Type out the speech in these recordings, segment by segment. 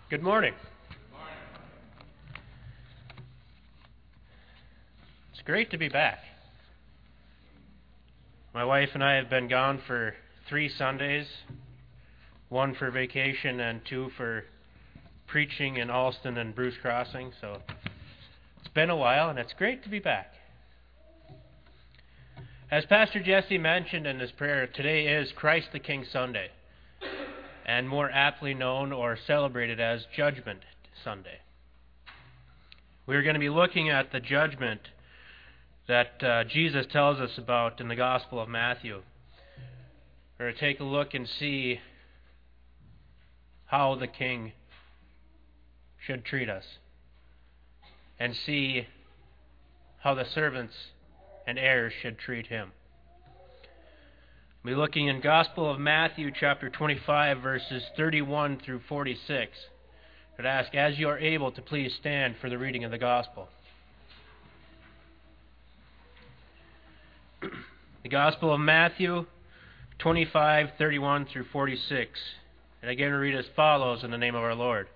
Good morning. It's great to be back. My wife and I have been gone for 3 Sundays, 1 for vacation and 2 for preaching in Alston and Bruce Crossing, so it's been a while and it's great to be back. As Pastor Jesse mentioned in his prayer, today is Christ the King Sunday, and more aptly known or celebrated as Judgment Sunday. We're going to be looking at the judgment that Jesus tells us about in the Gospel of Matthew. We're going to take a look and see how the King should treat us, and see how the servants and heirs should treat him. We'll be looking in Gospel of Matthew chapter 25, verses 31 through 46. I'd ask, as you are able, to please stand for the reading of the Gospel. The Gospel of Matthew 25, 31 through 46. And again we read as follows in the name of our Lord.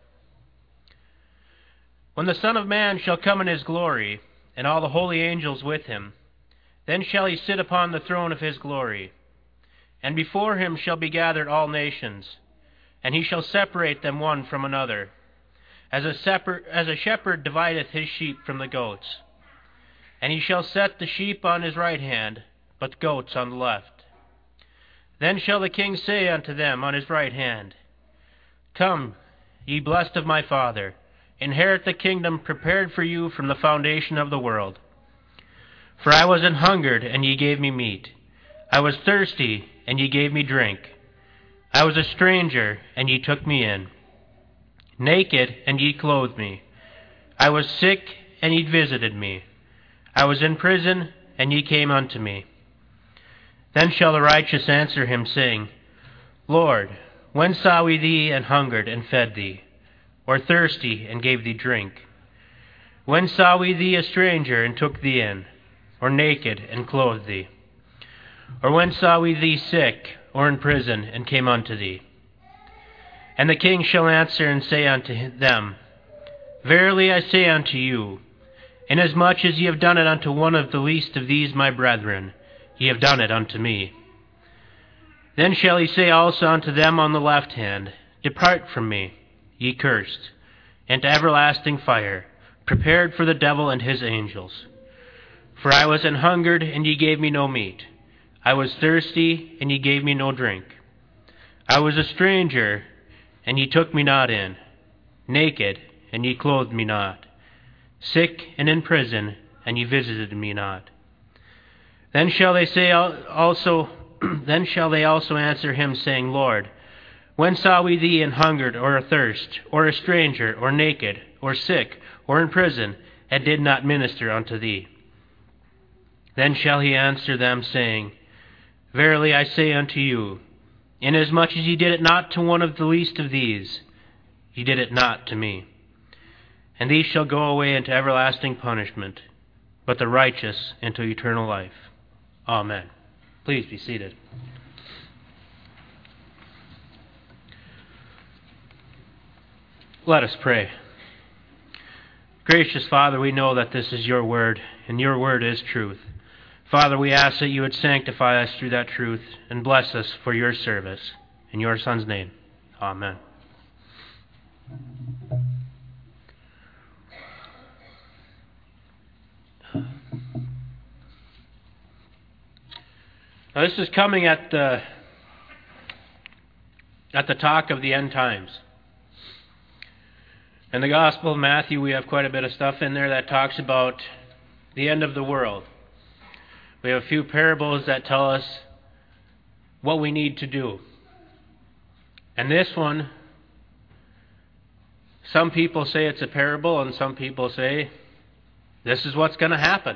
When the Son of Man shall come in his glory, and all the holy angels with him, then shall he sit upon the throne of his glory. And before him shall be gathered all nations, and he shall separate them one from another, as a shepherd divideth his sheep from the goats. And he shall set the sheep on his right hand, but the goats on the left. Then shall the King say unto them on his right hand, Come, ye blessed of my Father, inherit the kingdom prepared for you from the foundation of the world. For I was an hungered, and ye gave me meat. I was thirsty, and ye gave me drink. I was a stranger, and ye took me in. Naked, and ye clothed me. I was sick, and ye visited me. I was in prison, and ye came unto me. Then shall the righteous answer him, saying, Lord, when saw we thee an hungered, and fed thee, or thirsty, and gave thee drink? When saw we thee a stranger, and took thee in, or naked, and clothed thee? Or when saw we thee sick, or in prison, and came unto thee? And the King shall answer and say unto them, Verily I say unto you, inasmuch as ye have done it unto one of the least of these my brethren, ye have done it unto me. Then shall he say also unto them on the left hand, Depart from me, ye cursed, into everlasting fire, prepared for the devil and his angels. For I was an hungered, and ye gave me no meat. I was thirsty, and ye gave me no drink. I was a stranger, and ye took me not in. Naked, and ye clothed me not. Sick and in prison, and ye visited me not. Then shall they also answer him, saying, Lord, when saw we thee an hungered, or athirst, or a stranger, or naked, or sick, or in prison, and did not minister unto thee? Then shall he answer them, saying, Verily I say unto you, inasmuch as ye did it not to one of the least of these, ye did it not to me. And these shall go away into everlasting punishment, but the righteous into eternal life. Amen. Please be seated. Let us pray. Gracious Father, we know that this is your word, and your word is truth. Father, we ask that you would sanctify us through that truth and bless us for your service. In your Son's name, amen. Now, this is coming at the talk of the end times. In the Gospel of Matthew, we have quite a bit of stuff in there that talks about the end of the world. We have a few parables that tell us what we need to do. And this one, some people say it's a parable, and some people say this is what's going to happen.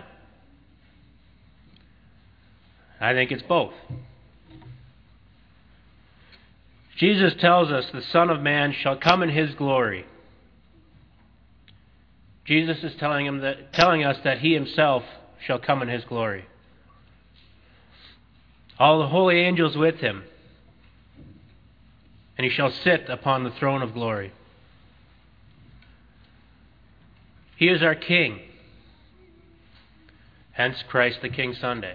I think it's both. Jesus tells us the Son of Man shall come in his glory. Jesus is telling us that he himself shall come in his glory. All the holy angels with him, and he shall sit upon the throne of glory. He is our King. Hence Christ the King Sunday.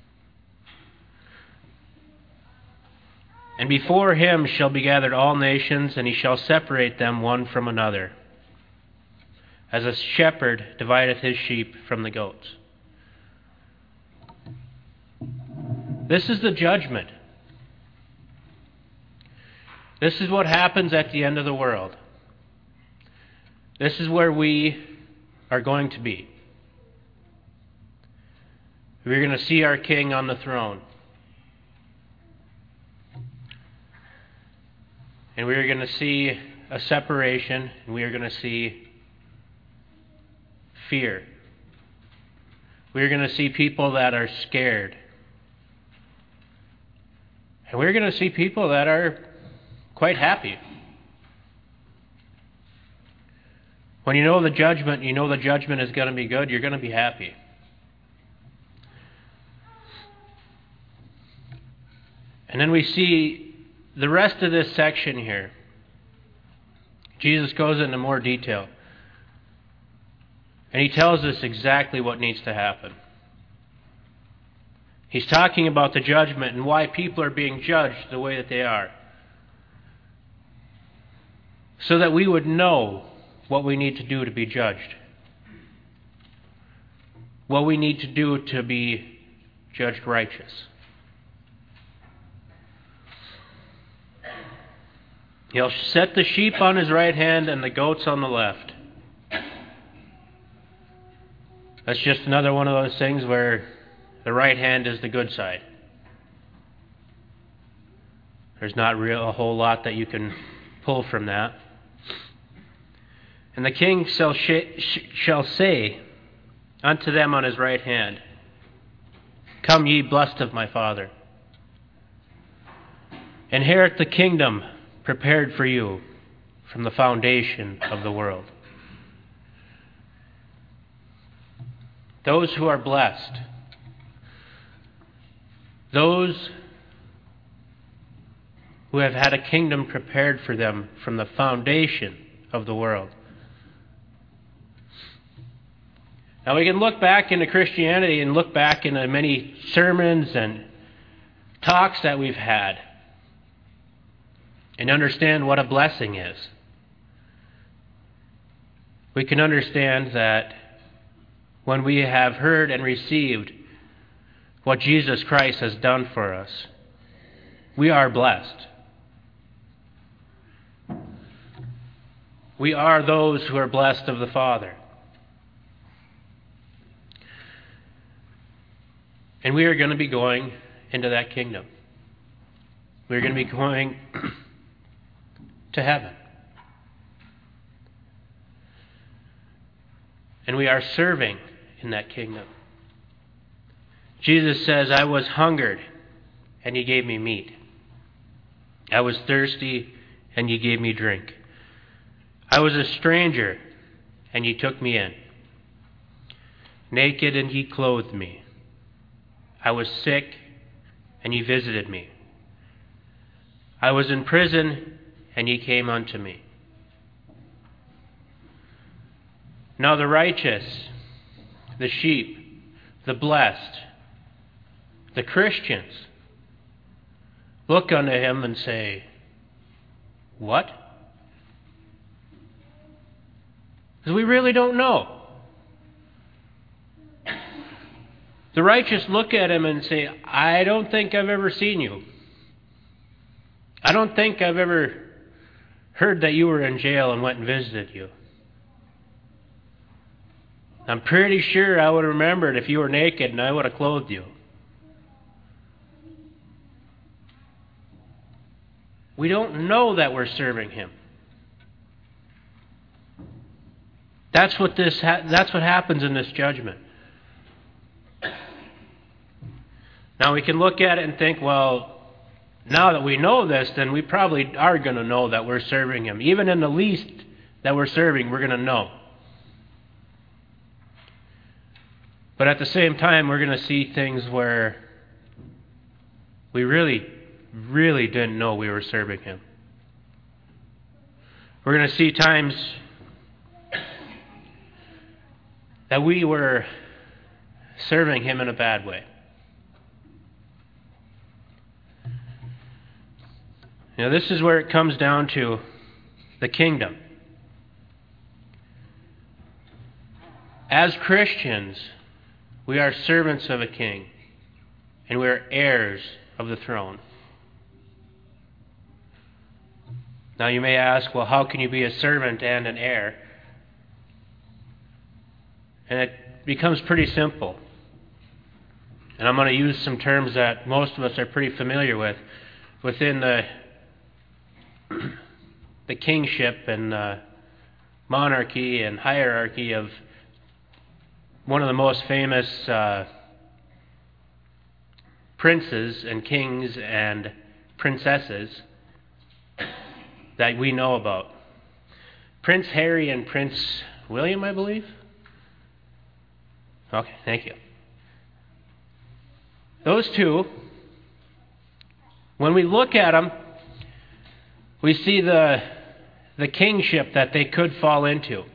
And before him shall be gathered all nations, and he shall separate them one from another, as a shepherd divideth his sheep from the goats. This is the judgment. This is what happens at the end of the world. This is where we are going to be. We're going to see our King on the throne. And we are going to see a separation, and we are going to see fear. We are going to see people that are scared. And we're going to see people that are quite happy. When you know the judgment is going to be good, you're going to be happy. And then we see the rest of this section here. Jesus goes into more detail. And he tells us exactly what needs to happen. He's talking about the judgment and why people are being judged the way that they are. So that we would know what we need to do to be judged. What we need to do to be judged righteous. He'll set the sheep on his right hand and the goats on the left. That's just another one of those things where the right hand is the good side. There's not a whole lot that you can pull from that. And the king shall say unto them on his right hand, Come ye blessed of my Father, inherit the kingdom prepared for you from the foundation of the world. Those who are blessed, those who have had a kingdom prepared for them from the foundation of the world. Now we can look back into Christianity and look back into many sermons and talks that we've had and understand what a blessing is. We can understand that when we have heard and received what Jesus Christ has done for us, we are blessed. We are those who are blessed of the Father. And we are going to be going into that kingdom. We're going to be going to heaven. And we are serving in that kingdom. Jesus says, I was hungered, and ye gave me meat. I was thirsty, and ye gave me drink. I was a stranger, and ye took me in. Naked, and ye clothed me. I was sick, and ye visited me. I was in prison, and ye came unto me. Now the righteous, the sheep, the blessed, the Christians, look unto him and say, What? Because we really don't know. The righteous look at him and say, I don't think I've ever seen you. I don't think I've ever heard that you were in jail and went and visited you. I'm pretty sure I would have remembered if you were naked and I would have clothed you. We don't know that we're serving him. That's what happens in this judgment. Now we can look at it and think, well, now that we know this, then we probably are going to know that we're serving him. Even in the least that we're serving, we're going to know. But at the same time, we're going to see things where we really, really didn't know we were serving him. We're going to see times that we were serving him in a bad way. This is where it comes down to the kingdom. As Christians, we are servants of a king, and we are heirs of the throne. Now you may ask, well, how can you be a servant and an heir? And it becomes pretty simple. And I'm going to use some terms that most of us are pretty familiar with within the kingship and monarchy and hierarchy of one of the most famous princes and kings and princesses that we know about. Prince Harry and Prince William, I believe? Okay, thank you. Those two, when we look at them, we see the kingship that they could fall into.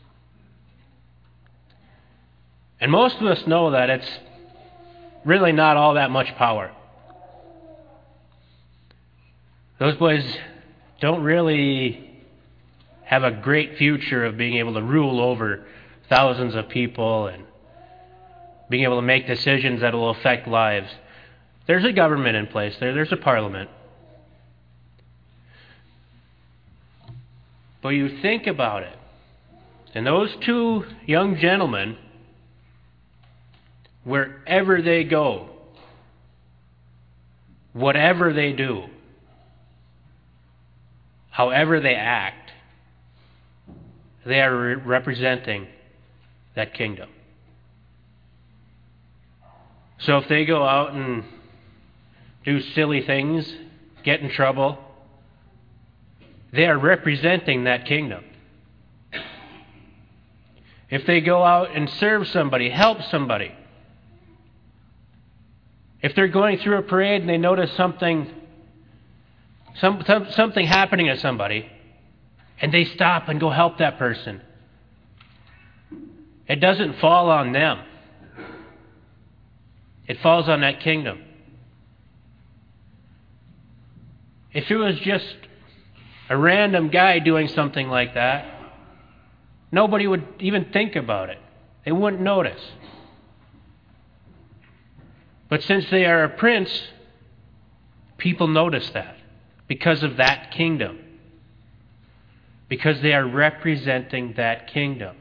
And most of us know that it's really not all that much power. Those boys don't really have a great future of being able to rule over thousands of people and being able to make decisions that will affect lives. There's a government in place there. There's a parliament. But you think about it, and those two young gentlemen, wherever they go, whatever they do, however they act, they are representing that kingdom. So if they go out and do silly things, get in trouble, they are representing that kingdom. If they go out and serve somebody, help somebody, if they're going through a parade and they notice something happening to somebody, and they stop and go help that person, it doesn't fall on them. It falls on that kingdom. If it was just a random guy doing something like that, nobody would even think about it. They wouldn't notice. But since they are a prince, people notice that because of that kingdom. Because they are representing that kingdom.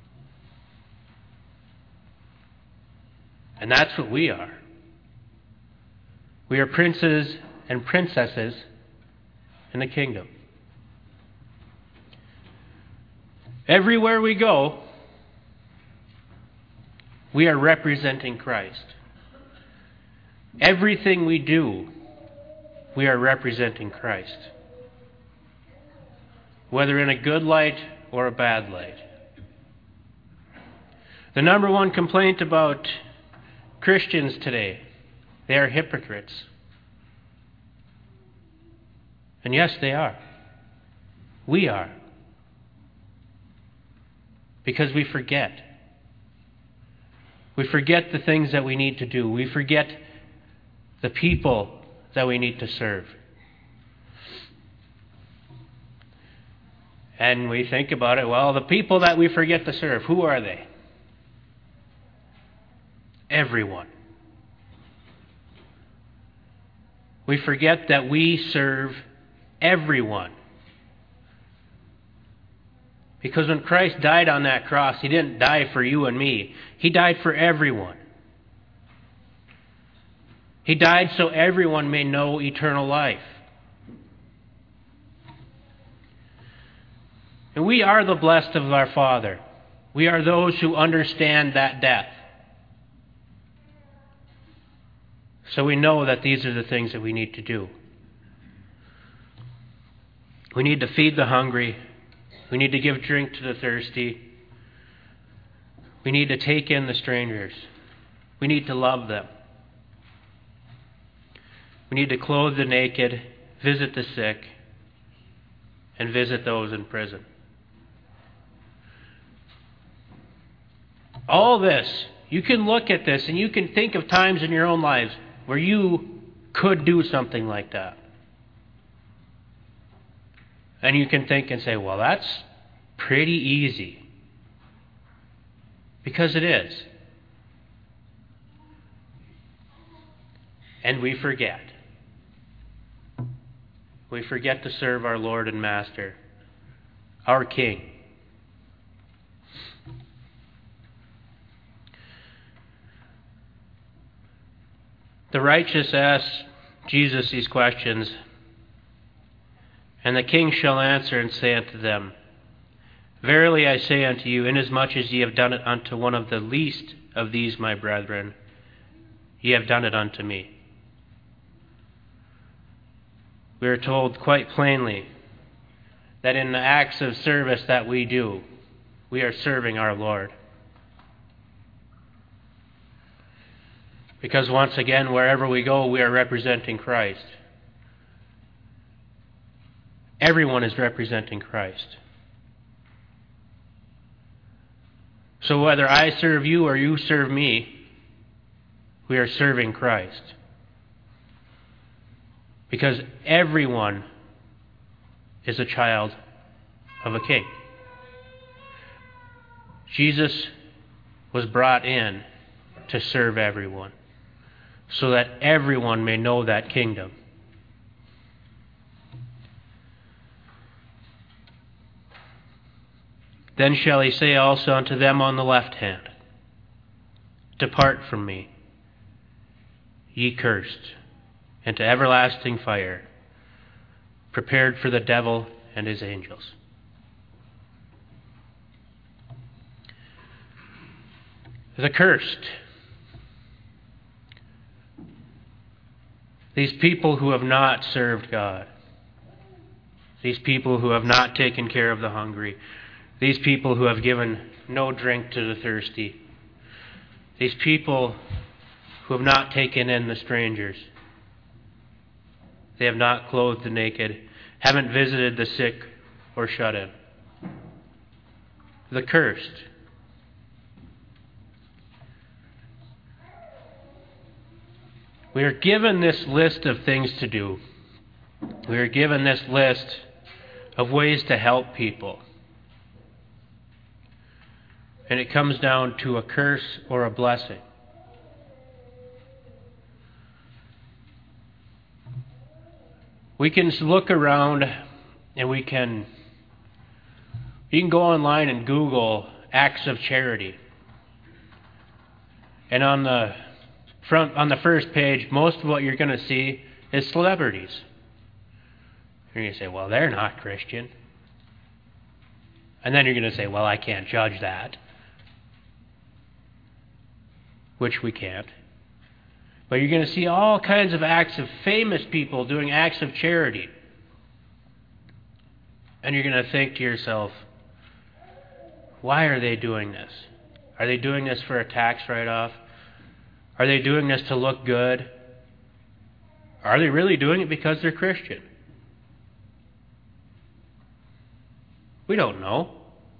And that's what we are. We are princes and princesses in the kingdom. Everywhere we go, we are representing Christ. Everything we do, we are representing Christ. Whether in a good light or a bad light. The number one complaint about Christians today, they are hypocrites. And yes, they are. We are. Because we forget. We forget the things that we need to do. We forget the people that we need to serve. And we think about it, well, the people that we forget to serve, who are they? Everyone. We forget that we serve everyone. Because when Christ died on that cross, He didn't die for you and me. He died for everyone. He died so everyone may know eternal life. And we are the blessed of our Father. We are those who understand that death. So we know that these are the things that we need to do. We need to feed the hungry. We need to give drink to the thirsty. We need to take in the strangers. We need to love them. We need to clothe the naked, visit the sick, and visit those in prison. All this, you can look at this and you can think of times in your own lives where you could do something like that. And you can think and say, well, that's pretty easy. Because it is. And we forget. We forget to serve our Lord and Master, our King. The righteous ask Jesus these questions, and the King shall answer and say unto them, Verily I say unto you, inasmuch as ye have done it unto one of the least of these my brethren, ye have done it unto me. We are told quite plainly that in the acts of service that we do, we are serving our Lord. Because once again, wherever we go, we are representing Christ. Everyone is representing Christ. So whether I serve you or you serve me, we are serving Christ. Because everyone is a child of a king. Jesus was brought in to serve everyone, so that everyone may know that kingdom. Then shall he say also unto them on the left hand, Depart from me, ye cursed, into everlasting fire, prepared for the devil and his angels. The cursed. These people who have not served God. These people who have not taken care of the hungry. These people who have given no drink to the thirsty. These people who have not taken in the strangers. They have not clothed the naked, haven't visited the sick or shut in. The cursed. We are given this list of things to do. We are given this list of ways to help people. And it comes down to a curse or a blessing. We can look around and you can go online and Google acts of charity. And on the first page, most of what you're going to see is celebrities. You're going to say, well, they're not Christian. And then you're going to say, well, I can't judge that. Which we can't. But you're going to see all kinds of acts of famous people doing acts of charity. And you're going to think to yourself, why are they doing this? Are they doing this for a tax write-off? Are they doing this to look good? Are they really doing it because they're Christian? We don't know.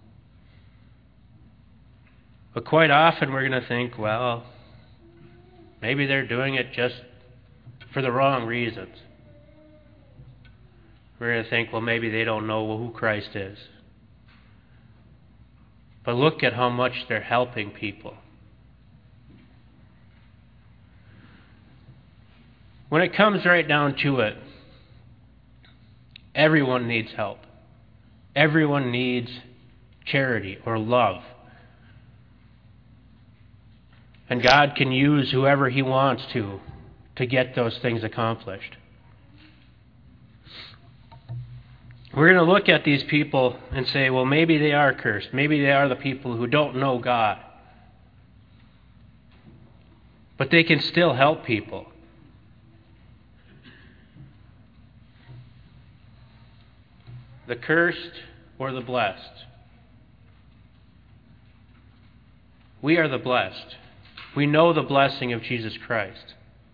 But quite often we're going to think, well, maybe they're doing it just for the wrong reasons. We're going to think, well, maybe they don't know who Christ is. But look at how much they're helping people. When it comes right down to it, everyone needs help. Everyone needs charity or love. And God can use whoever He wants to get those things accomplished. We're going to look at these people and say, well, maybe they are cursed. Maybe they are the people who don't know God. But they can still help people. The cursed or the blessed. We are the blessed. We know the blessing of Jesus Christ.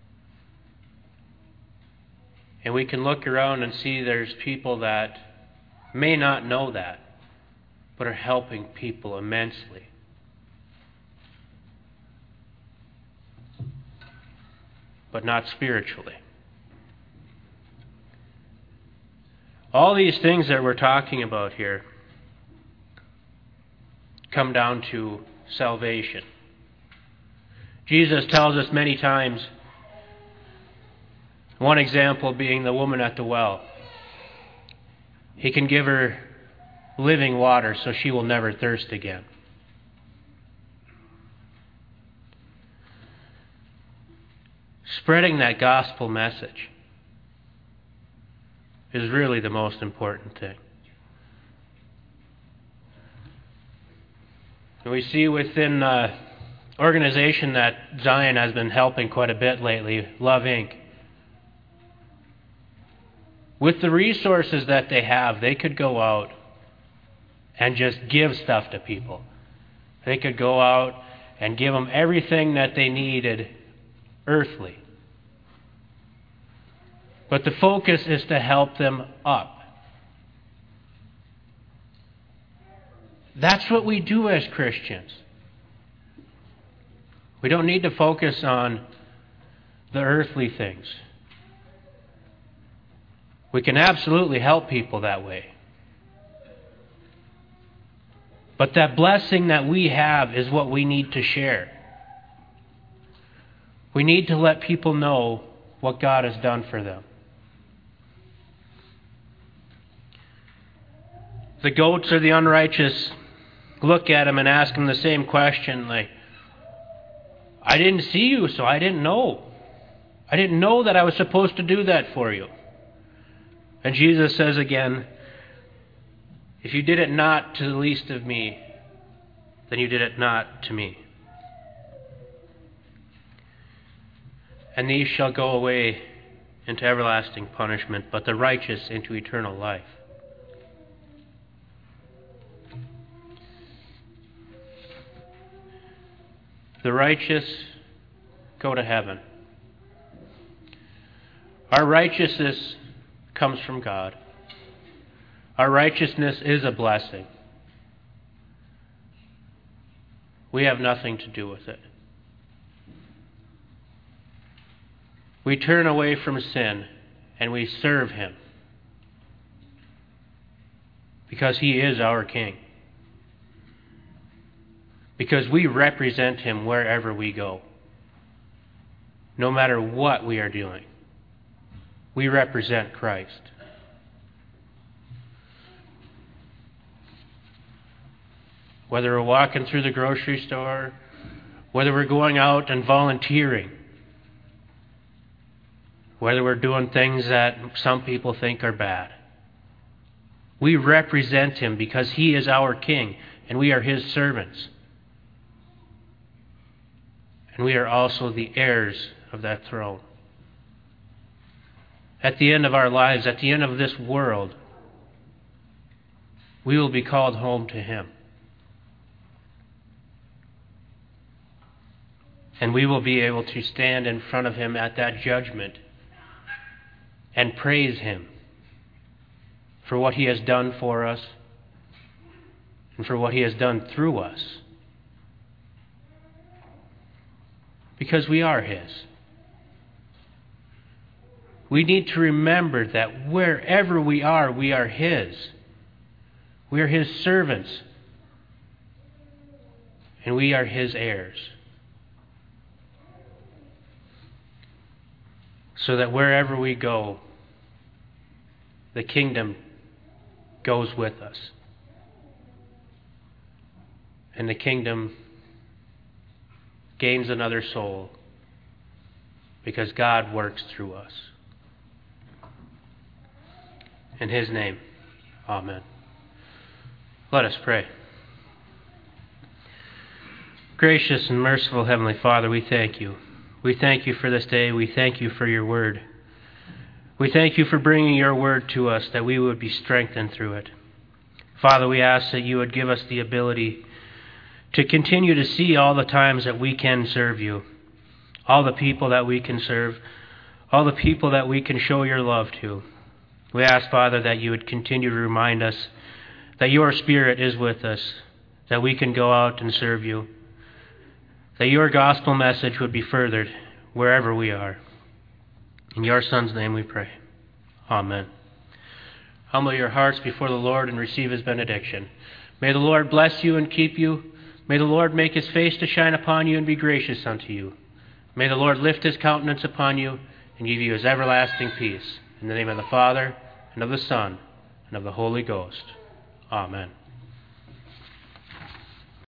And we can look around and see there's people that may not know that, but are helping people immensely. but not spiritually. All these things that we're talking about here come down to salvation. Jesus tells us many times, one example being the woman at the well. He can give her living water so she will never thirst again. Spreading that gospel message is really the most important thing. And we see within an organization that Zion has been helping quite a bit lately, Love Inc. With the resources that they have, they could go out and just give stuff to people. They could go out and give them everything that they needed earthly. But the focus is to help them up. That's what we do as Christians. We don't need to focus on the earthly things. We can absolutely help people that way. But that blessing that we have is what we need to share. We need to let people know what God has done for them. The goats or the unrighteous look at him and ask him the same question, like, I didn't see you, so I didn't know. I didn't know that I was supposed to do that for you. And Jesus says again, if you did it not to the least of me, then you did it not to me. And these shall go away into everlasting punishment, but the righteous into eternal life. The righteous go to heaven. Our righteousness comes from God. Our righteousness is a blessing. We have nothing to do with it. We turn away from sin and we serve Him because He is our King. Because we represent Him wherever we go. No matter what we are doing, we represent Christ. Whether we're walking through the grocery store, whether we're going out and volunteering, whether we're doing things that some people think are bad, we represent Him because He is our King and we are His servants. And we are also the heirs of that throne. At the end of our lives, at the end of this world, we will be called home to Him. And we will be able to stand in front of Him at that judgment and praise Him for what He has done for us and for what He has done through us. Because we are His. We need to remember that wherever we are His. We are His servants. And we are His heirs. So that wherever we go, the kingdom goes with us. And the kingdom gains another soul because God works through us. In His name, amen. Let us pray. Gracious and merciful Heavenly Father, we thank You. We thank You for this day. We thank You for Your word. We thank You for bringing Your word to us that we would be strengthened through it. Father, we ask that You would give us the ability to continue to see all the times that we can serve You, all the people that we can serve, all the people that we can show Your love to. We ask, Father, that You would continue to remind us that Your Spirit is with us, that we can go out and serve You, that Your gospel message would be furthered wherever we are. In your Son's name we pray. Amen. Humble your hearts before the Lord and receive his benediction. May the Lord bless you and keep you. May the Lord make his face to shine upon you and be gracious unto you. May the Lord lift his countenance upon you and give you his everlasting peace. In the name of the Father, and of the Son, and of the Holy Ghost. Amen.